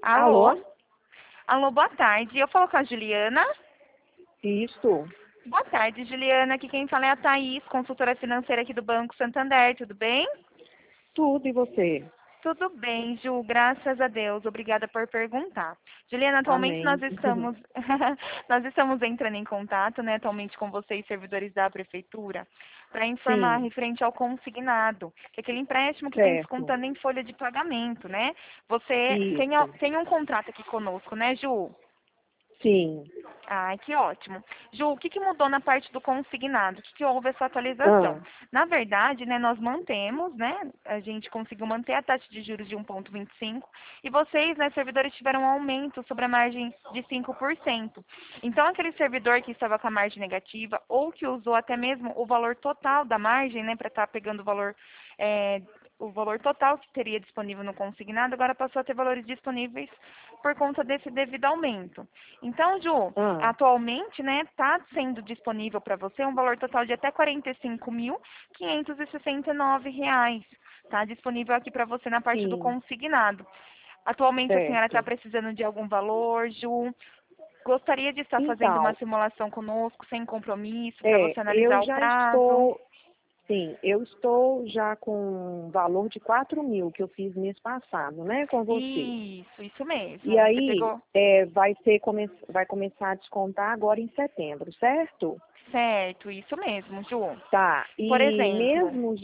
Alô? Alô? Alô, boa tarde. Eu falo com a Juliana. Isso. Boa tarde, Juliana. Aqui quem fala é a Thaís, consultora financeira aqui do Banco Santander. Tudo bem? Tudo e você? Tudo bem, Ju, graças a Deus. Obrigada por perguntar. Juliana, atualmente nós Amém. estamos nós estamos entrando em contato, né, atualmente com vocês, servidores da prefeitura, para informar Sim, referente ao consignado, que é aquele empréstimo que tem certo. descontando em folha de pagamento, né? Você Isso. tem um contrato aqui conosco, né, Ju? Sim. Ai, que ótimo. Ju, o que, que mudou na parte do consignado? O que, que houve essa atualização? Ah, Na verdade, né, nós mantemos, né, a gente conseguiu manter a taxa de juros de 1,25 e vocês, né, servidores, tiveram um aumento sobre a margem de 5%. Então, aquele servidor que estava com a margem negativa ou que usou até mesmo o valor total da margem, né, para estar pegando eh, o valor total que teria disponível no consignado, agora passou a ter valores disponíveis por conta desse devido aumento. Então, Ju, ah, atualmente, né, está sendo disponível para você um valor total de até R$ 45.569. Está disponível aqui para você na parte do sim, consignado. Atualmente a senhora está certo. precisando de algum valor, Ju? Gostaria de estar fazendo uma Então, simulação conosco, sem compromisso, para você analisar eu o já prazo? estou, sim, eu estou já com um valor de 4.000 que eu fiz mês passado, né, com você. Isso E mesmo. Você aí, pegou vai começar a descontar agora em setembro, certo? certo, isso mesmo, Ju. Tá. Por E exemplo, mesmo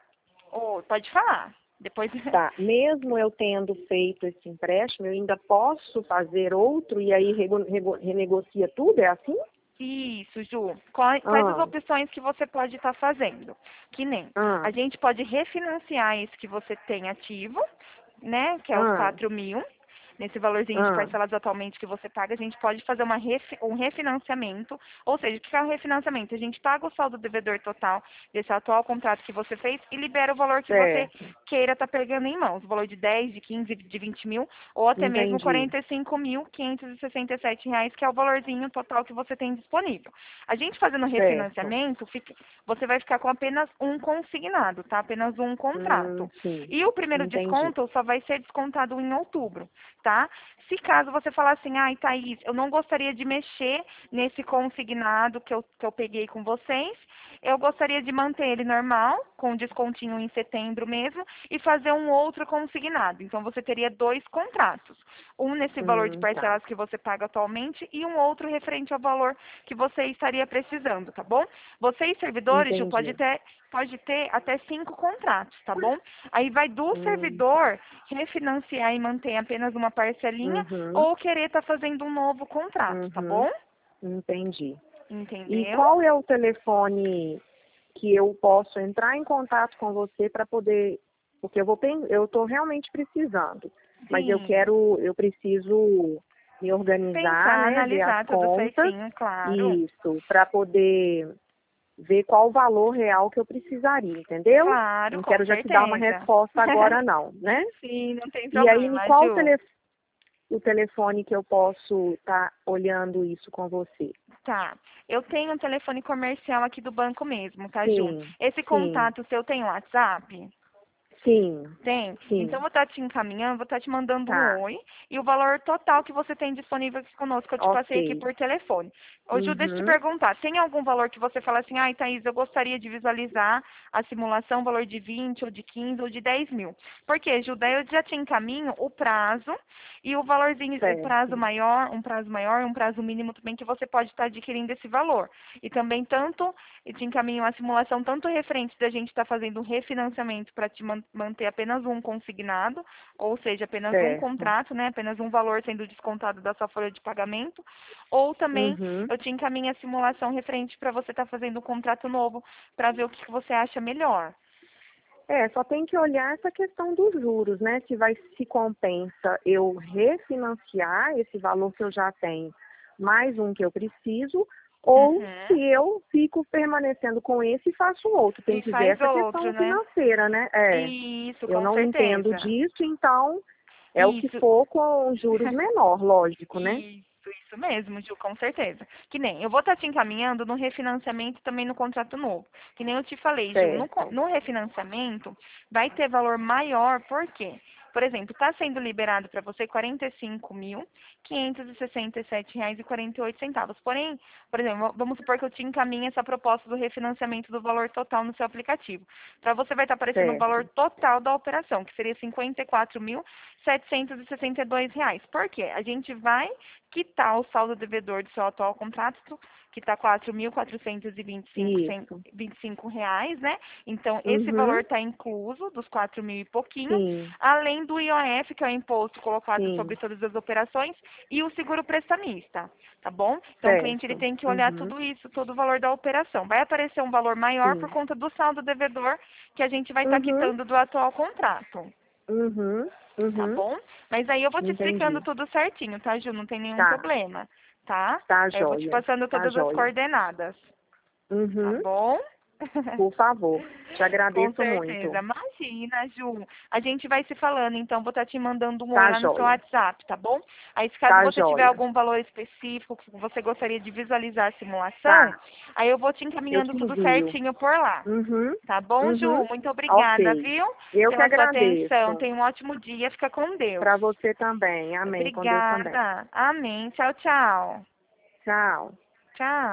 pode falar. Depois. Tá, mesmo eu tendo feito esse empréstimo, eu ainda posso fazer outro e aí renegocia tudo, é assim? Isso, Ju. Quais as Ah, opções que você pode estar fazendo? Que nem ah, a gente pode refinanciar esse que você tem ativo, né? Que é os ah, 4.000. Nesse valorzinho de ah, parcelados atualmente que você paga, a gente pode fazer um refinanciamento. Ou seja, o que é o refinanciamento? A gente paga o saldo devedor total desse atual contrato que você fez e libera o valor que você certo, queira estar pegando em mãos. O valor de 10, de 15, de 20 mil, ou até mesmo entendi, R$ 45.567, que é o valorzinho total que você tem disponível. A gente fazendo certo. refinanciamento, você vai ficar com apenas um consignado, tá? Apenas um contrato. Sim, E o primeiro entendi. desconto só vai ser descontado em outubro, tá? Se caso você falar assim, ai, Thaís, eu não gostaria de mexer nesse consignado que eu peguei com vocês, eu gostaria de manter ele normal, com descontinho em setembro mesmo, e fazer um outro consignado. Então, você teria dois contratos. Um nesse valor de Tá, parcelas que você paga atualmente e um outro referente ao valor que você estaria precisando, tá bom? Vocês, servidores, Ju, entendi. pode ter até 5 contratos, tá bom? Aí vai do Tá. servidor refinanciar e manter apenas uma parcelinha Uhum, ou querer estar fazendo um novo contrato, tá uhum, bom? entendi. E Entendeu? qual é o telefone que eu posso entrar em contato com você para poder, porque eu estou realmente precisando, mas Sim. eu preciso me organizar, Pensar, né, ver as analisar tudo contas, certinho, claro. isso, para poder ver qual o valor real que eu precisaria, entendeu? Claro, Não com quero já te dar uma certeza. resposta agora não, né? Sim, não tem E aí, problema, qual Ju. o telefone que eu posso estar olhando isso com você? Tá. Eu tenho um telefone comercial aqui do banco mesmo, tá, Ju? Sim, Esse sim, contato seu tem WhatsApp? sim, Tem? Então, sim, vou estar te encaminhando, vou estar te mandando um tá. oi e o valor total que você tem disponível aqui conosco, eu te Ok. passei aqui por telefone. Ô, Ju, deixa eu te Uhum. perguntar, tem algum valor que você fala assim, ai, Thaís, eu gostaria de visualizar a simulação, valor de 20 ou de 15 ou de 10 mil? Porque, Ju, daí eu já te encaminho o prazo e o valorzinho, Certo. prazo maior e um prazo mínimo também que você pode estar adquirindo esse valor. E também tanto, eu te encaminho a simulação, tanto referente da gente estar fazendo um refinanciamento para te manter apenas um consignado, ou seja, apenas um Certo. contrato, né, apenas um valor sendo descontado da sua folha de pagamento, ou também Uhum. eu te encaminho a simulação referente para você estar fazendo um contrato novo, para ver o que você acha melhor. Só tem que olhar essa questão dos juros, né? Se compensa eu refinanciar esse valor que eu já tenho, mais um que eu preciso, ou se Uhum. eu fico permanecendo com esse e faço outro. Tem E que ver faz essa outro, questão né? financeira, né? Isso, Eu com não entendo certeza. disso, então é o que Isso. for com juros menor, lógico, né? Isso mesmo, Ju, com certeza. Que nem, eu vou estar te encaminhando no refinanciamento e também no contrato novo. Que nem eu te falei, Ju, Certo. no refinanciamento vai ter valor maior, por quê? Por exemplo, está sendo liberado para você R$ 45.567,48. Porém, por exemplo, vamos supor que eu te encaminhe essa proposta do refinanciamento do valor total no seu aplicativo. Para você vai estar aparecendo o valor Certo. total da operação, que seria R$ 54.762. Por quê? A gente vai quitar o saldo devedor do seu atual contrato, que está R$ 4.425, Isso. R$ 25, né? Então, esse valor Uhum. está incluso dos 4.000 e pouquinho, Sim, além do IOF, que é o imposto colocado sobre sim. todas as operações, e o seguro prestamista, tá bom? Então, o cliente ele Certo. tem que olhar Uhum. tudo isso, todo o valor da operação. Vai aparecer um valor maior por Sim. conta do saldo devedor que a gente vai estar Uhum. quitando do atual contrato. Uhum. Tá Uhum. bom? Mas aí eu vou te explicando Entendi. tudo certinho, tá, Ju? Não tem nenhum Tá. problema, tá? Tá Aí eu vou te joia. passando Tá todas as joia. coordenadas, tá Uhum. bom? Por favor. Te Com agradeço certeza. muito. Imagina, Ju. A gente vai se falando, então vou estar te mandando um oi Tá lá no seu joia. WhatsApp, tá bom? Aí, se caso Tá você tiver joia. algum valor específico que você gostaria de visualizar a simulação, Tá. aí eu vou te Eu encaminhando te tudo envio. certinho por lá. Uhum. Tá bom, Uhum. Ju? Muito obrigada, Ok. viu? Eu que Pela sua atenção. agradeço. Tenha um ótimo dia. Fica com Deus. Para você também. Amém. Com Deus também. Obrigada. Amém. Tchau, tchau. Tchau. Tchau.